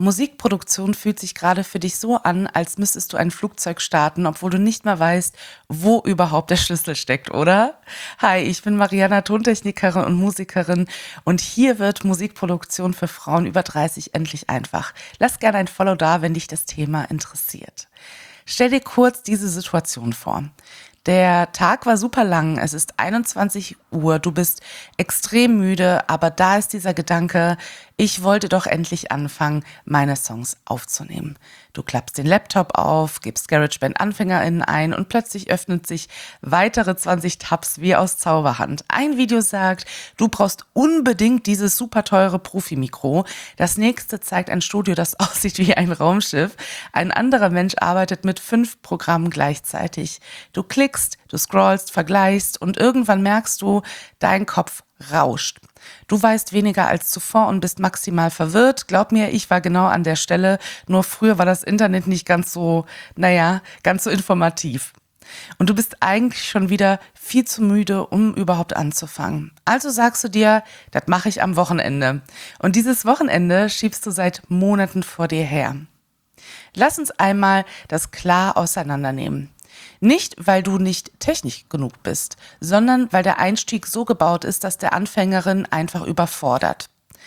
Musikproduktion fühlt sich gerade für dich so an, als müsstest du ein Flugzeug starten, obwohl du nicht mal weißt, wo überhaupt der Schlüssel steckt, oder? Hi, ich bin Mariana, Tontechnikerin und Musikerin und hier wird Musikproduktion für Frauen über 30 endlich einfach. Lass gerne ein Follow da, wenn dich das Thema interessiert. Stell dir kurz diese Situation vor. Der Tag war super lang, es ist 21 Uhr, du bist extrem müde, aber da ist dieser Gedanke, ich wollte doch endlich anfangen, meine Songs aufzunehmen. Du klappst den Laptop auf, gibst GarageBand AnfängerInnen ein und plötzlich öffnet sich weitere 20 Tabs wie aus Zauberhand. Ein Video sagt, du brauchst unbedingt dieses super teure Profi-Mikro. Das nächste zeigt ein Studio, das aussieht wie ein Raumschiff. Ein anderer Mensch arbeitet mit 5 Programmen gleichzeitig. Du klickst, du scrollst, vergleichst und irgendwann merkst du, dein Kopf rauscht. Du weißt weniger als zuvor und bist maximal verwirrt. Glaub mir, ich war genau an der Stelle. Nur früher war das Internet nicht ganz so, ganz so informativ. Und du bist eigentlich schon wieder viel zu müde, um überhaupt anzufangen. Also sagst du dir, das mache ich am Wochenende. Und dieses Wochenende schiebst du seit Monaten vor dir her. Lass uns einmal das klar auseinandernehmen. Nicht, weil du nicht technisch genug bist, sondern weil der Einstieg so gebaut ist, dass der Anfängerin einfach überfordert.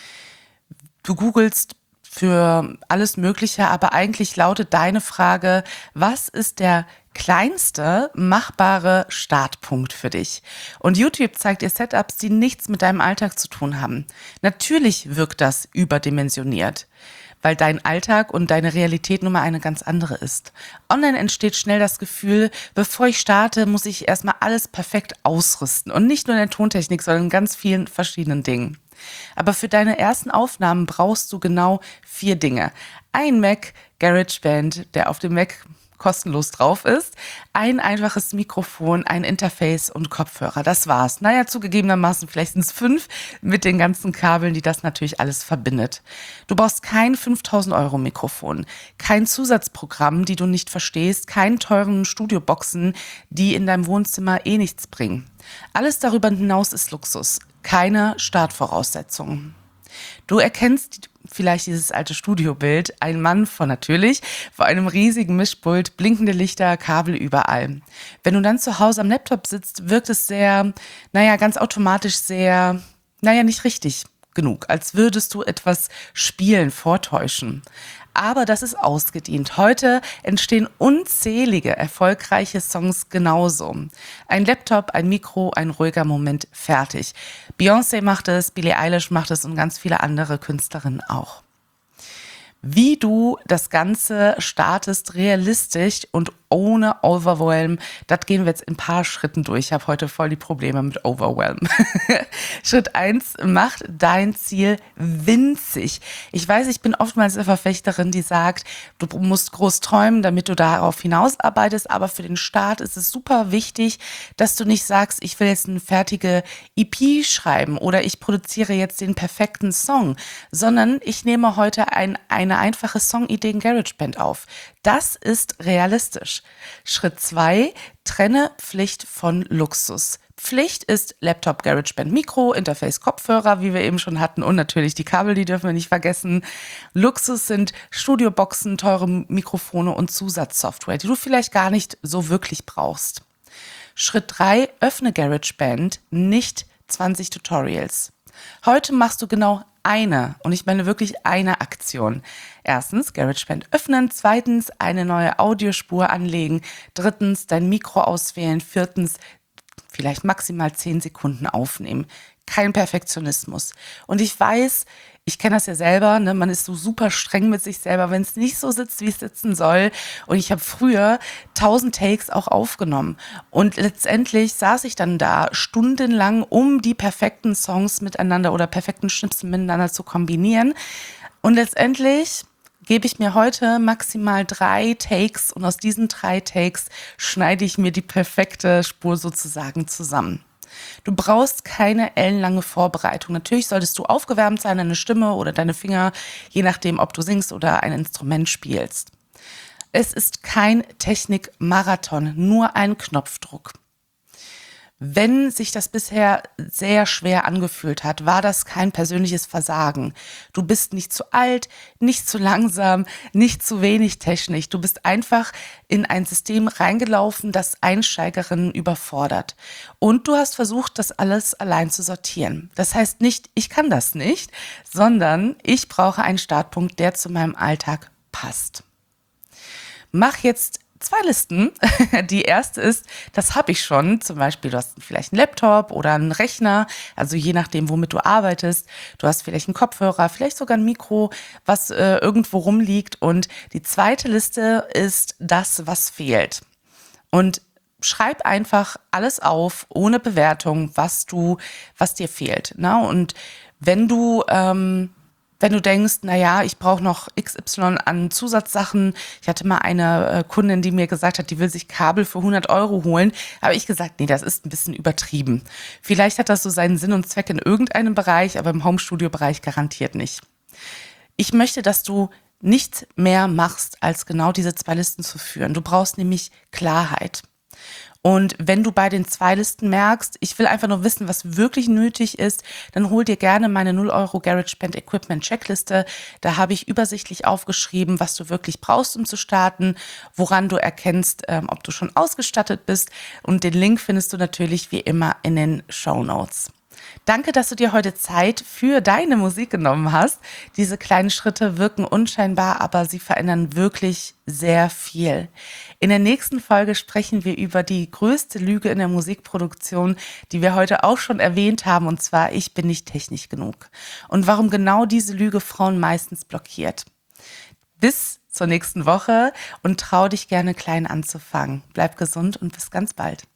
Du googelst für alles Mögliche, aber eigentlich lautet deine Frage, was ist der kleinste machbare Startpunkt für dich? Und YouTube zeigt dir Setups, die nichts mit deinem Alltag zu tun haben. Natürlich wirkt das überdimensioniert, weil dein Alltag und deine Realität nun mal eine ganz andere ist. Online entsteht schnell das Gefühl, bevor ich starte, muss ich erstmal alles perfekt ausrüsten. Und nicht nur in der Tontechnik, sondern in ganz vielen verschiedenen Dingen. Aber für deine ersten Aufnahmen brauchst du genau 4 Dinge. Ein Mac, GarageBand, der auf dem Mac kostenlos drauf ist, ein einfaches Mikrofon, ein Interface und Kopfhörer. Das war's. Zugegebenermaßen vielleicht sind es 5 mit den ganzen Kabeln, die das natürlich alles verbindet. Du brauchst kein 5.000 € Mikrofon, kein Zusatzprogramm, die du nicht verstehst, keinen teuren Studioboxen, die in deinem Wohnzimmer eh nichts bringen. Alles darüber hinaus ist Luxus, keine Startvoraussetzungen. Du erkennst vielleicht dieses alte Studiobild, ein Mann vor einem riesigen Mischpult, blinkende Lichter, Kabel überall. Wenn du dann zu Hause am Laptop sitzt, wirkt es sehr, ganz automatisch sehr, nicht richtig genug, als würdest du etwas spielen, vortäuschen. Aber das ist ausgedient. Heute entstehen unzählige erfolgreiche Songs genauso. Ein Laptop, ein Mikro, ein ruhiger Moment, fertig. Beyoncé macht es, Billie Eilish macht es und ganz viele andere Künstlerinnen auch. Wie du das Ganze startest, realistisch und ohne Overwhelm, das gehen wir jetzt in ein paar Schritten durch. Ich habe heute voll die Probleme mit Overwhelm. Schritt 1, mach dein Ziel winzig. Ich weiß, ich bin oftmals eine Verfechterin, die sagt, du musst groß träumen, damit du darauf hinausarbeitest, aber für den Start ist es super wichtig, dass du nicht sagst, ich will jetzt eine fertige EP schreiben oder ich produziere jetzt den perfekten Song, sondern ich nehme heute eine einfache Songidee in GarageBand auf. Das ist realistisch. Schritt 2, trenne Pflicht von Luxus. Pflicht ist Laptop, GarageBand, Mikro, Interface, Kopfhörer, wie wir eben schon hatten und natürlich die Kabel, die dürfen wir nicht vergessen. Luxus sind Studioboxen, teure Mikrofone und Zusatzsoftware, die du vielleicht gar nicht so wirklich brauchst. Schritt 3, öffne GarageBand, nicht 20 Tutorials. Heute machst du genau eine, und ich meine wirklich eine Aktion. Erstens, GarageBand öffnen. Zweitens, eine neue Audiospur anlegen. Drittens, dein Mikro auswählen. Viertens, vielleicht maximal 10 Sekunden aufnehmen. Kein Perfektionismus. Und ich weiß, ich kenne das ja selber, ne? Man ist so super streng mit sich selber, wenn es nicht so sitzt, wie es sitzen soll. Und ich habe früher 1000 Takes auch aufgenommen. Und letztendlich saß ich dann da stundenlang, um die perfekten Songs miteinander oder perfekten Schnipsel miteinander zu kombinieren. Und letztendlich gebe ich mir heute maximal 3 Takes und aus diesen 3 Takes schneide ich mir die perfekte Spur sozusagen zusammen. Du brauchst keine ellenlange Vorbereitung. Natürlich solltest du aufgewärmt sein, deine Stimme oder deine Finger, je nachdem, ob du singst oder ein Instrument spielst. Es ist kein Technikmarathon, nur ein Knopfdruck. Wenn sich das bisher sehr schwer angefühlt hat, war das kein persönliches Versagen. Du bist nicht zu alt, nicht zu langsam, nicht zu wenig technisch. Du bist einfach in ein System reingelaufen, das Einsteigerinnen überfordert. Und du hast versucht, das alles allein zu sortieren. Das heißt nicht, ich kann das nicht, sondern ich brauche einen Startpunkt, der zu meinem Alltag passt. Mach jetzt 2 Listen. Die erste ist, das habe ich schon, zum Beispiel du hast vielleicht einen Laptop oder einen Rechner, also je nachdem, womit du arbeitest. Du hast vielleicht einen Kopfhörer, vielleicht sogar ein Mikro, was irgendwo rumliegt. Und die zweite Liste ist das, was fehlt. Und schreib einfach alles auf, ohne Bewertung, was dir fehlt. Ne? Und wenn du wenn du denkst, naja, ich brauche noch XY an Zusatzsachen. Ich hatte mal eine Kundin, die mir gesagt hat, die will sich Kabel für 100 € holen. Habe ich gesagt, nee, das ist ein bisschen übertrieben. Vielleicht hat das so seinen Sinn und Zweck in irgendeinem Bereich, aber im Homestudio-Bereich garantiert nicht. Ich möchte, dass du nicht mehr machst, als genau diese 2 Listen zu führen. Du brauchst nämlich Klarheit. Und wenn du bei den 2 Listen merkst, ich will einfach nur wissen, was wirklich nötig ist, dann hol dir gerne meine 0 € GarageBand Equipment Checkliste. Da habe ich übersichtlich aufgeschrieben, was du wirklich brauchst, um zu starten, woran du erkennst, ob du schon ausgestattet bist. Und den Link findest du natürlich wie immer in den Shownotes. Danke, dass du dir heute Zeit für deine Musik genommen hast. Diese kleinen Schritte wirken unscheinbar, aber sie verändern wirklich sehr viel. In der nächsten Folge sprechen wir über die größte Lüge in der Musikproduktion, die wir heute auch schon erwähnt haben, und zwar: Ich bin nicht technisch genug. Und warum genau diese Lüge Frauen meistens blockiert. Bis zur nächsten Woche und trau dich gerne klein anzufangen. Bleib gesund und bis ganz bald.